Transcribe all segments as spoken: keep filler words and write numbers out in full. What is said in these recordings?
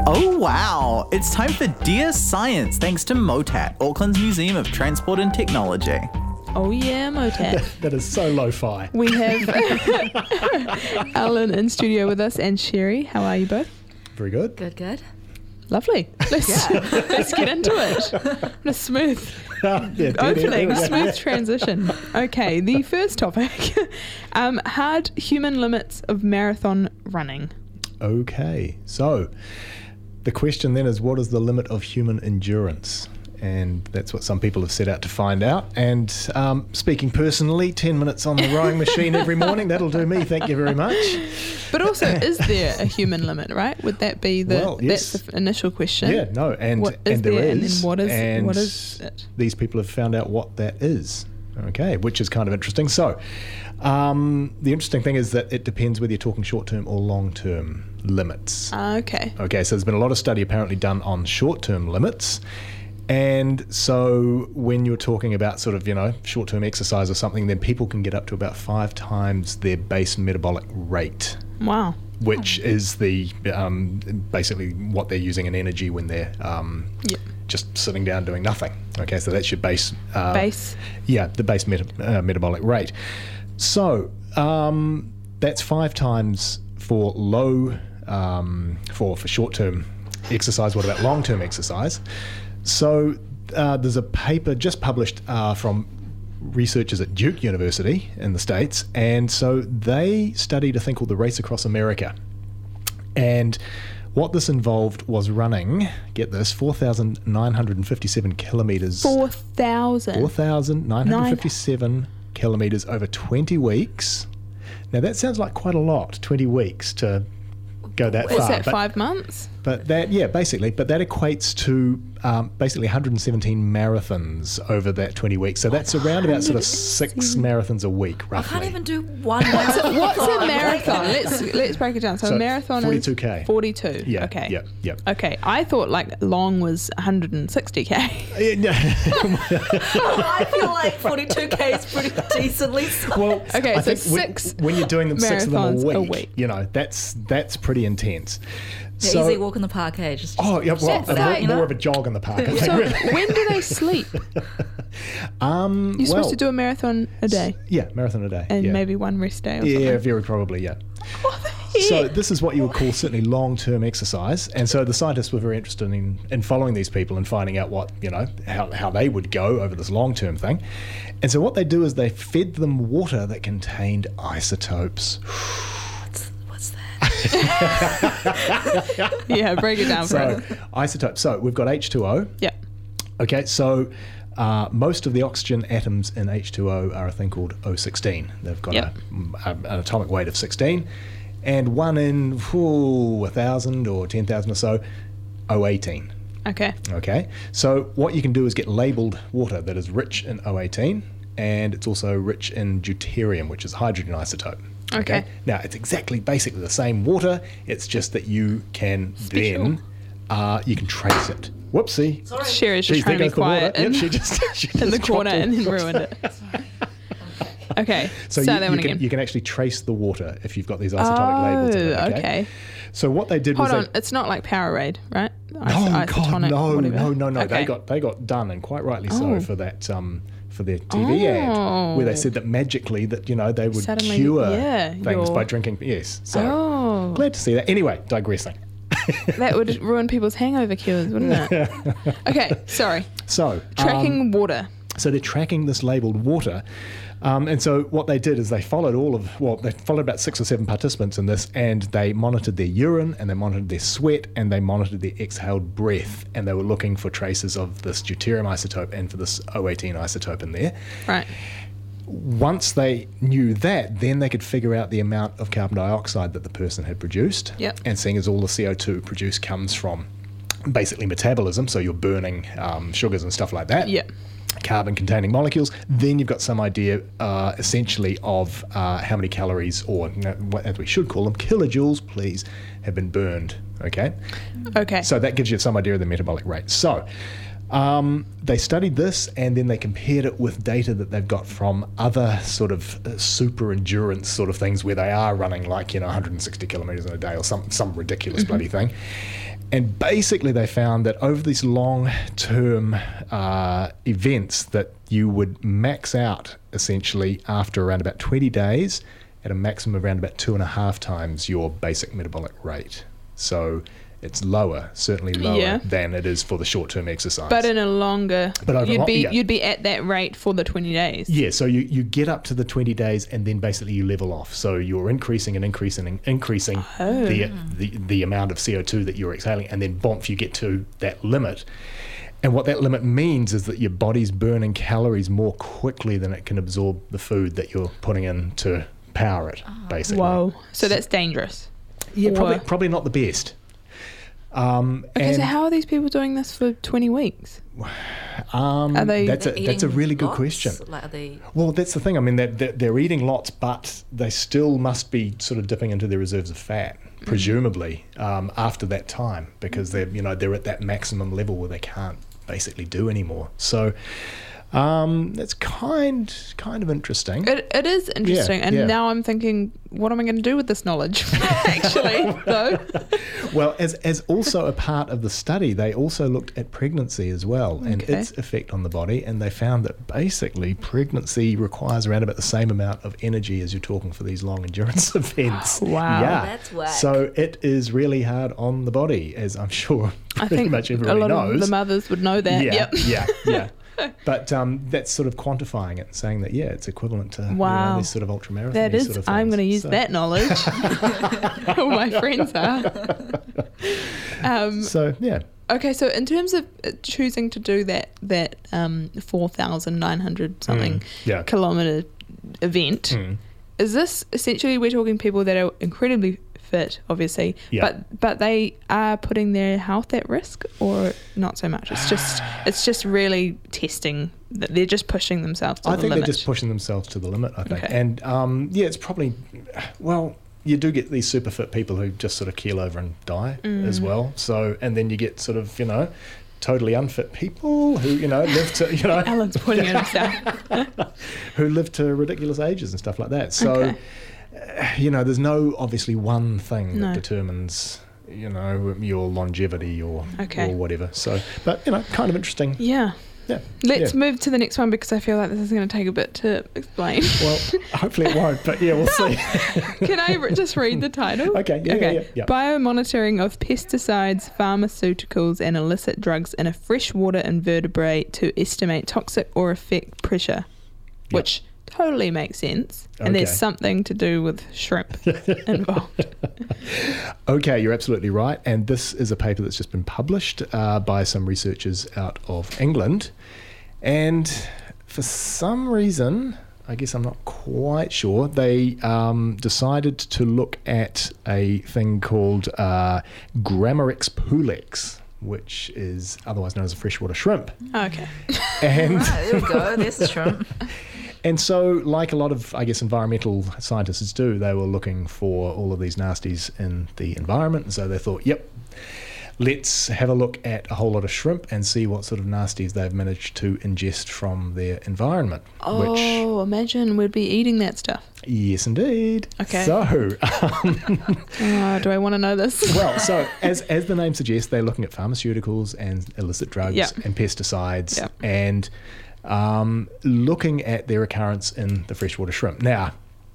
Oh wow, it's time for Dear Science thanks to MOTAT, Auckland's Museum of Transport and Technology. Oh yeah, MOTAT. That is so lo-fi. We have Alan in studio with us and Sherry. How are you both? Very good. Good, good. Lovely. Let's, let's get into it. What a smooth yeah, dead opening, end. smooth transition. Okay, the first topic, um, hard human limits of marathon running. Okay, so the question then is, what is the limit of human endurance? And that's what some people have set out to find out. And um, speaking personally, ten minutes on the rowing machine every morning, that'll do me, thank you very much. But also, is there a human limit, right? Would that be the, Well, yes. that's the initial question? Yeah, no, and, What is and there there, is. and then what is- and what is it? These people have found out what that is, okay, which is kind of interesting. So um, the interesting thing is that it depends whether you're talking short-term or long-term limits. Ah, okay. Okay, so there's been a lot of study apparently done on short-term limits. And so when you're talking about sort of, you know, short-term exercise or something, then people can get up to about five times their base metabolic rate, Wow. which is the um, basically what they're using in energy when they're um, Yep. just sitting down doing nothing. Okay, so that's your base. Uh, Base. Yeah, the base meta- uh, metabolic rate. So um, that's five times for low, um, for, for short-term exercise. What about long-term exercise? So uh, there's a paper just published uh, from researchers at Duke University in the States, and so they studied a thing called the Race Across America. And what this involved was running, get this, four thousand nine hundred fifty-seven kilometres. four thousand. four thousand nine hundred fifty-seven kilometres over twenty weeks. Now that sounds like quite a lot, twenty weeks to go that Is far. that but- five months? But that, yeah, basically, but that equates to um, basically one hundred seventeen marathons over that twenty weeks. So that's around about sort of six marathons a week, I roughly. can't even do one marathon. What's a marathon? Let's let's break it down. So, So a marathon forty-two is K. forty-two. Yeah, Okay. yeah, yeah. Okay. I thought like long was one hundred sixty K. Yeah, no. I feel like forty-two K is pretty decently sized. Well, Okay, I so think when- six when, you're doing them six of them a marathons week, a week. you know, that's that's pretty intense. Yeah, So- easy walk in the park, hey? Just, Oh, yeah, well, Sort it more, out, you know? more of a jog in the park, I think. So really. when do they sleep? Um, You're supposed well, to do a marathon a day Yeah, marathon a day. and yeah. maybe one rest day or Yeah, something. very probably, yeah. What the So heck? this is what you would call certainly long-term exercise, and so the scientists were very interested in, in following these people and finding out what, you know, how, how they would go over this long-term thing. And so what they do is they fed them water that contained isotopes. What's, what's that? Yeah, break it down for So us. isotopes. So we've got H two O. Yeah. Okay, so uh, most of the oxygen atoms in H two O are a thing called O sixteen. They've got Yep. a, a, an atomic weight of sixteen, and one in ooh, a thousand or ten thousand or so, O eighteen. Okay. Okay, so what you can do is get labelled water that is rich in O eighteen, and it's also rich in deuterium, which is a hydrogen isotope. Okay. Now it's exactly basically the same water. It's just that you can Special. then uh, you can trace it. Whoopsie. Sherry's just Geez, trying to there be goes the water. quiet Yep, in, she just, she in the just corner dropped and all then the ruined water. it. Okay. So Start you, that you one can, again. you can actually trace the water if you've got these isotopic labels. in it, Oh, okay? okay. So what they did Hold was on. they, It's not like Powerade, right? oh Iso- God, isotonic, no, whatever. no, no, no. They Okay. got they got done, and quite rightly so, Oh. for that um, for their T V ad, where they said that magically that you know they would Suddenly, cure yeah, things your- by drinking. Yes, so Oh. glad to see that. Anyway, digressing. That would ruin people's hangover cures, wouldn't it? Okay, sorry. So um, Tracking water. So they're tracking this labelled water. Um, and so what they did is they followed all of, well, they followed about six or seven participants in this, and they monitored their urine, and they monitored their sweat, and they monitored their exhaled breath, and they were looking for traces of this deuterium isotope and for this O eighteen isotope in there. Right. Once they knew that, then they could figure out the amount of carbon dioxide that the person had produced. Yep. And seeing as all the C O two produced comes from basically metabolism, so you're burning um, sugars and stuff like that. Yeah. Carbon-containing molecules, then you've got some idea, uh, essentially, of uh, how many calories, or you know, what- as we should call them, kilojoules, please, have been burned. Okay, Okay. so that gives you some idea of the metabolic rate. So, Um, they studied this and then they compared it with data that they've got from other sort of uh, super endurance sort of things where they are running like, you know, one hundred sixty kilometres in a day or some, some ridiculous Mm-hmm. bloody thing. And basically they found that over these long-term uh, events that you would max out essentially after around about twenty days at a maximum of around about two and a half times your basic metabolic rate. So it's lower, certainly lower Yeah. than it is for the short-term exercise. But in a longer, But over you'd lo- be yeah. you'd be at that rate for the twenty days. Yeah, so you, you get up to the twenty days and then basically you level off. So you're increasing and increasing and increasing Oh. the, the the amount of C O two that you're exhaling, and then bomp, you get to that limit. And what that limit means is that your body's burning calories more quickly than it can absorb the food that you're putting in to power it, basically. Whoa. So that's dangerous. Yeah, probably, Or- probably not the best. Um, Okay, so and, how are these people doing this for twenty weeks? um, are they- that's a They're that's a eating really good lots? question. Like, are they? Well, that's the thing. I mean, they're, they're, they're eating lots, but they still must be sort of dipping into their reserves of fat, presumably, um, after that time, because they're you know they're at that maximum level where they can't basically do anymore. So um, that's kind kind of interesting. It, it is interesting, and yeah. now I'm thinking, what am I going to do with this knowledge? Actually, though. Well, as as also a part of the study, they also looked at pregnancy as well and Okay. its effect on the body, and they found that basically pregnancy requires around about the same amount of energy as you're talking for these long endurance events. Wow. Yeah. That's whack. So it is really hard on the body, as I'm sure I pretty think much a everybody lot knows. of the mothers would know that. yeah, Yep. yeah, yeah. But um, that's sort of quantifying it and saying that, yeah, it's equivalent to you know, Wow. these sort of ultra marathon That is. sort of I'm things. going to use So- that knowledge. All my friends are. Um, So, yeah. okay, so in terms of uh, choosing to do that that um, four thousand nine hundred something Mm, yeah. kilometer event, Mm. is this essentially we're talking people that are incredibly fit, obviously, Yeah. but but they are putting their health at risk, or not so much? It's just it's just really testing. That they're just pushing themselves to I the think limit. they're just pushing themselves to the limit, I think. Okay. And um, yeah, it's probably, well, you do get these super fit people who just sort of keel over and die Mm. as well. So, and then you get sort of, you know, totally unfit people who, you know, live to, you know, Alan's pointing at himself. who live to ridiculous ages and stuff like that. So, Okay. uh, you know, there's no obviously one thing No. that determines, you know, your longevity or Okay. or whatever. So, but you know, kind of interesting. Yeah. Yeah. Let's yeah. move to the next one because I feel like this is going to take a bit to explain. Well, hopefully it won't, but yeah, we'll see. Can I re- just read the title? Okay, yeah, yeah, yeah, yeah. Biomonitoring of pesticides, pharmaceuticals, and illicit drugs in a freshwater invertebrate to estimate toxic or effect pressure, which totally makes sense. And there's Okay. something to do with shrimp involved. Okay, you're absolutely right. And this is a paper that's just been published uh, by some researchers out of England. And for some reason, I guess I'm not quite sure, they um, decided to look at a thing called uh, Grammarex pulex, which is otherwise known as a freshwater shrimp. Okay. And Right, there we go. There's the shrimp. And so, like a lot of, I guess, environmental scientists do, they were looking for all of these nasties in the environment. And so they thought, yep, let's have a look at a whole lot of shrimp and see what sort of nasties they've managed to ingest from their environment. Which, Oh, imagine we'd be eating that stuff. yes, indeed. Okay. So, um, Oh, do I want to know this? well, so as as the name suggests, they're looking at pharmaceuticals and illicit drugs Yeah. and pesticides Yeah. and um, looking at their occurrence in the freshwater shrimp. Now,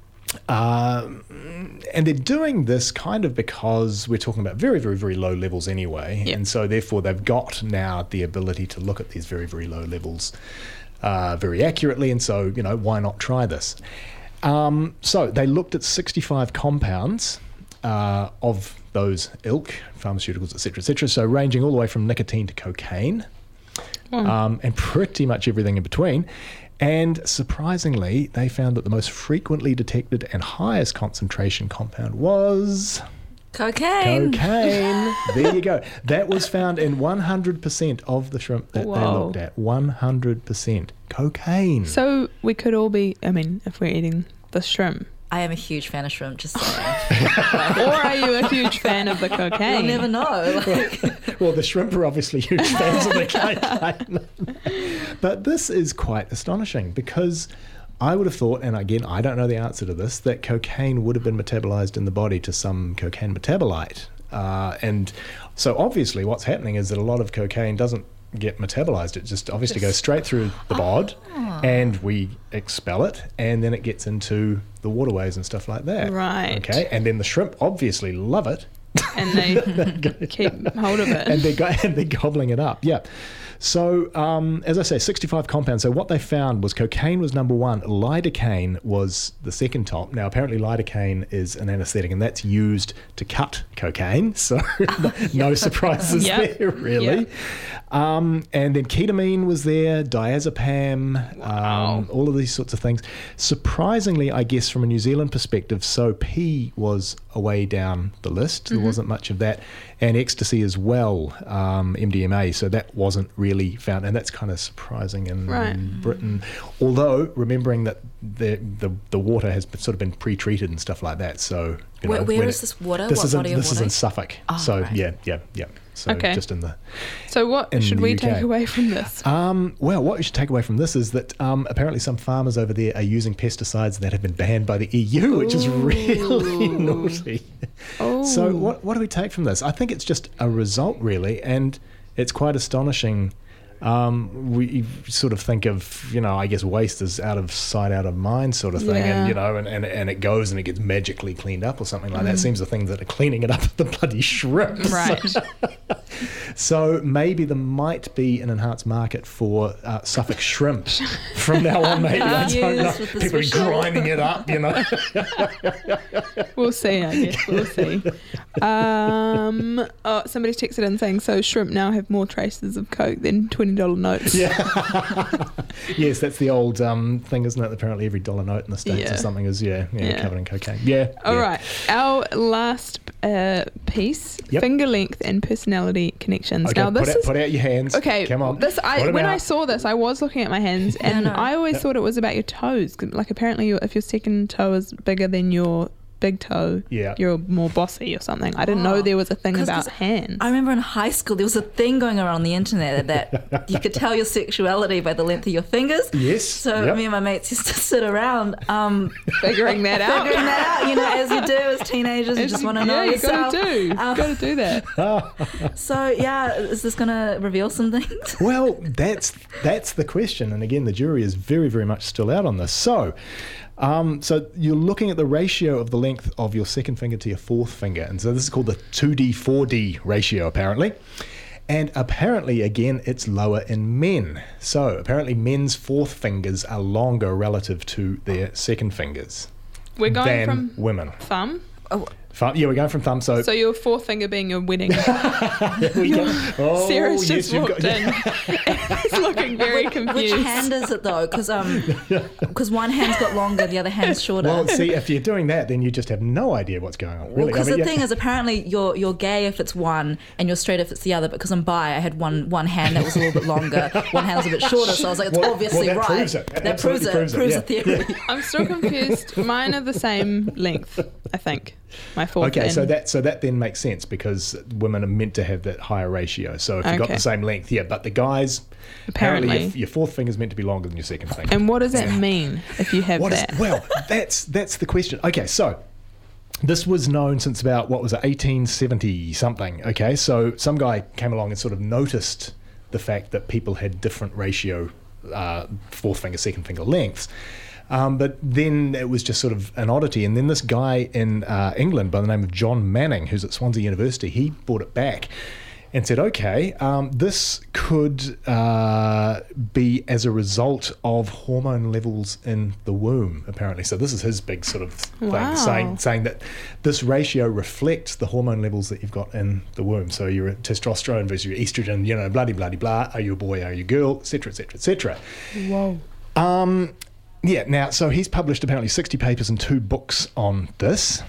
um, and they're doing this kind of because we're talking about very, very, very low levels anyway. Yeah. And so therefore they've got now the ability to look at these very, very low levels uh, very accurately. And so, you know, why not try this? Um, so they looked at sixty-five compounds uh, of those ilk, pharmaceuticals, et cetera, et cetera. So ranging all the way from nicotine to cocaine. Um, and pretty much everything in between. And surprisingly, they found that the most frequently detected and highest concentration compound was Cocaine. cocaine. There you go. That was found in one hundred percent of the shrimp that they Whoa. looked at. one hundred percent cocaine. So we could all be, I mean, if we're eating the shrimp, I am a huge fan of shrimp, just saying. Or are you a huge fan of the You'll cocaine? never know. Like, Well, the shrimp are obviously huge fans of the cocaine. But this is quite astonishing because I would have thought, and again, I don't know the answer to this, that cocaine would have been metabolized in the body to some cocaine metabolite. Uh, and so obviously what's happening is that a lot of cocaine doesn't get metabolized. It just obviously goes straight through the bod and we expel it, and then it gets into the waterways and stuff like that. Right. Okay. And then the shrimp obviously love it. And they keep hold of it. and they're, go- and they're gobbling it up. Yeah. So, um, as I say, sixty-five compounds. So what they found was cocaine was number one. Lidocaine was the second top. Now, apparently lidocaine is an anesthetic, and that's used to cut cocaine. So no surprises Yep. there, really. Yep. Um, and then ketamine was there, diazepam, Wow. um, all of these sorts of things. Surprisingly, I guess, from a New Zealand perspective, so P was away down the list. There Mm-hmm. wasn't much of that. And ecstasy as well, um, M D M A. So that wasn't really found. And that's kind of surprising in Right. Britain. Although, remembering that the, the the water has sort of been pre-treated and stuff like that. So, you Where- know, where when is this water? This What is in, body of this is water? in Suffolk. Oh, so, right. yeah, yeah, yeah. So Okay. just in the... So what in should the we U K. take away from this? Um, well, what we should take away from this is that um, apparently some farmers over there are using pesticides that have been banned by the E U, which is really naughty. Oh. So what what do we take from this? I think it's just a result, really, and it's quite astonishing. Um, we sort of think of, you know, I guess waste is out of sight, out of mind sort of thing, Yeah. and, you know, and, and, and it goes and it gets magically cleaned up or something like that. It seems the things that are cleaning it up are the bloody shrimps. Right. So maybe there might be an enhanced market for uh, Suffolk shrimp from now on. Maybe I don't know. Yes, with the People are special- grinding it up, you know. We'll see, I guess. We'll see. Um, oh, somebody's texted in saying, so shrimp now have more traces of coke than twenty dollar notes. Yeah. Yes, that's the old um, thing, isn't it? Apparently, every dollar note in the States Yeah. or something is yeah, yeah, Yeah. covered in cocaine. Yeah. All yeah. right. Our last uh, piece, Yep. finger length and personality connections. Okay, now, this put, out, is... put out your hands. Okay, Come on. this Put I 'em when I out. saw this, I was looking at my hands, and no. I always Yep. thought it was about your toes. 'Cause, like apparently, your, if your second toe is bigger than your big toe, Yeah. you're more bossy or something. I didn't know Oh. there was a thing 'Cause- about 'cause hands. I remember in high school there was a thing going around on the internet that you could tell your sexuality by the length of your fingers. Yes, So yep. me and my mates used to sit around um, Figuring that out. figuring that out. You know, as you do as teenagers, you just want to know yeah, you yourself. gotta do. Um, gotta do that. So yeah, is this going to reveal some things? Well, that's that's the question, and again, the jury is very, very much still out on this. So, um, so you're looking at the ratio of the length of your second finger to your fourth finger, and so this is called the two D four D ratio, apparently. And apparently, again, it's lower in men. So apparently, men's fourth fingers are longer relative to their second fingers We're going than from women. thumb. Oh, Thumb- Yeah, we're going from thumb. So, So your fourth finger being your wedding. there we go. Oh, Sarah's yes, just you've walked got- in. He's looking very which confused. hand is it though? Because um, because one hand's got longer, the other hand's shorter. Well, see, if you're doing that, then you just have no idea what's going on. Well, Really, because I mean, the yeah. thing is, apparently you're you're gay if it's one, and you're straight if it's the other. But because I'm bi, I had one one hand that was a little bit longer, one hand was a bit shorter. So I was like, it's Well- obviously well, that right. proves it. That That proves absolutely it. proves it, Proves yeah. the theory. I'm still confused. Mine are the same length, I think. My fourth. Okay, so and- that so that then makes sense because women are meant to have that higher ratio. So if you've got Okay. the same length, yeah, but the guys Apparently. your, your fourth finger is meant to be longer than your second finger. And what does that mean if you have What is that? well, that's that's the question. Okay, so this was known since about what was it, eighteen seventy something. Okay, so some guy came along and sort of noticed the fact that people had different ratio uh, fourth finger, second finger lengths. Um, but then it was just sort of an oddity. And then this guy in uh, England by the name of John Manning, who's at Swansea University, he brought it back and said, okay, um, this could uh, be as a result of hormone levels in the womb, apparently. So this is his big sort of thing, Wow. saying, saying that this ratio reflects the hormone levels that you've got in the womb. So your testosterone versus your estrogen, you know, bloody, bloody, blah. Are you a boy? Are you a girl? Et cetera, et cetera, et cetera. Whoa. Um, yeah, now, so he's published apparently sixty papers and two books on this.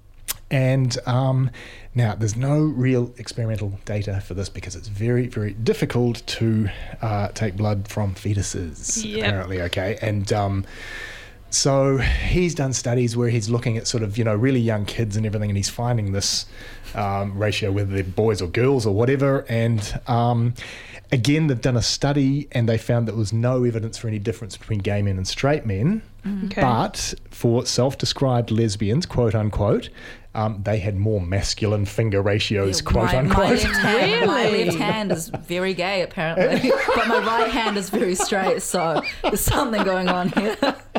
And um, now, there's no real experimental data for this because it's very, very difficult to uh, take blood from fetuses, Yep. apparently, okay? And um, So he's done studies where he's looking at sort of, you know, really young kids and everything, and he's finding this um, ratio, whether they're boys or girls or whatever. And um, again, they've done a study and they found that there was no evidence for any difference between gay men and straight men. Okay. But for self-described lesbians, quote unquote, um, they had more masculine finger ratios, quote my, unquote. My left, hand, my Really? left hand is very gay, apparently, but my right hand is very straight. So there's something going on here.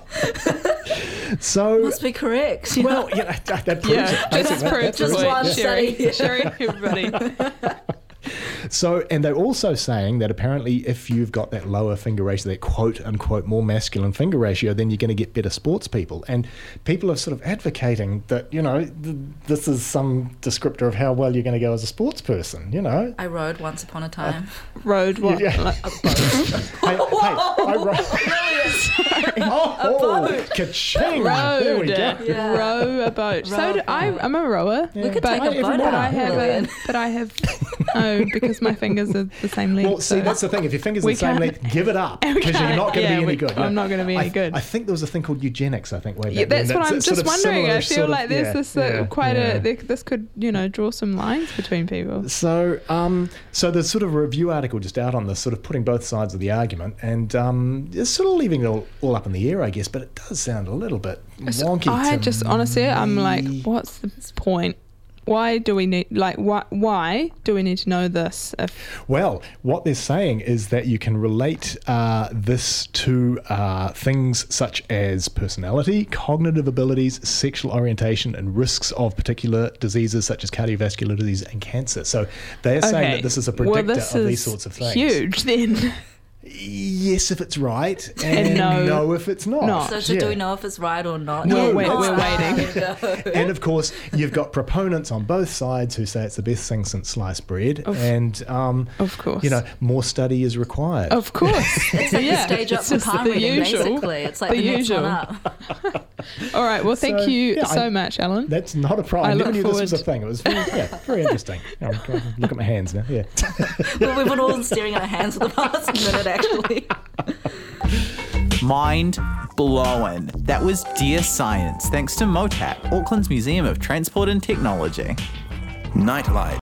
So, Must be correct. you well, know? yeah, that, that proves Yeah, it. just Basically, proof that Just proves it. one Yeah. Sherry, study. Sherry, everybody. So, and they're also saying that apparently if you've got that lower finger ratio, that quote unquote more masculine finger ratio, then you're going to get better sports people. And people are sort of advocating that, you know, th- this is some descriptor of how well you're going to go as a sports person, you know. I rode once upon a time. Road what? Yeah. Like, Hey, hey, I ro- oh, oh, ka-ching. road. There we go. Yeah. Row a boat. So Row do a I. boat. I'm a rower. We could but, take a boat but out. I have a, Lillian. but I have no because my fingers are the same length. Well, see, so- that's the thing. If your fingers are We the same can't- length, give it up We because you're can't- not going to yeah, be any we- good. I'm not gonna be any I, good. I think there was a thing called eugenics, I think, way back Yeah, that's then. what I'm That's just sort of wondering. I similar feel sort of- like there's yeah, this uh, yeah, quite yeah. a there, this could you know draw some lines between people. So, um, so there's sort of a review article just out on this, sort of putting both sides of the argument, and um, it's sort of leaving it all, all up in the air, I guess. But it does sound a little bit wonky. I to just honestly, I'm like, me. what's the point? Why do we need like why why do we need to know this? If Well, what they're saying is that you can relate uh, this to uh, things such as personality, cognitive abilities, sexual orientation, and risks of particular diseases such as cardiovascular disease and cancer. So they are saying okay, that this is a well, predictor this of is these sorts of things. huge then. Yes, if it's right, and, And no- no, if it's not. no. So, so Yeah. do we know if it's right or not? No, Yeah, we're, that's- we're waiting. No. And of course, you've got proponents on both sides who say it's the best thing since sliced bread, Of- and um, Of course, you know, more study is required. Of course, It's like yeah, the stage up it's for just palm the reading, usual. basically. It's like The the, next usual. one up. All right. Well, thank So, you yeah, so I- much, Alan. That's not a problem. I I never look knew this was a forward- thing. It was very, yeah, very interesting. I'm going to look at my hands now. Yeah. Well, we've been all staring at our hands for the past minute, actually. Mind blown. That was Dear Science, thanks to MOTAT, Auckland's Museum of Transport and Technology. Nightlight.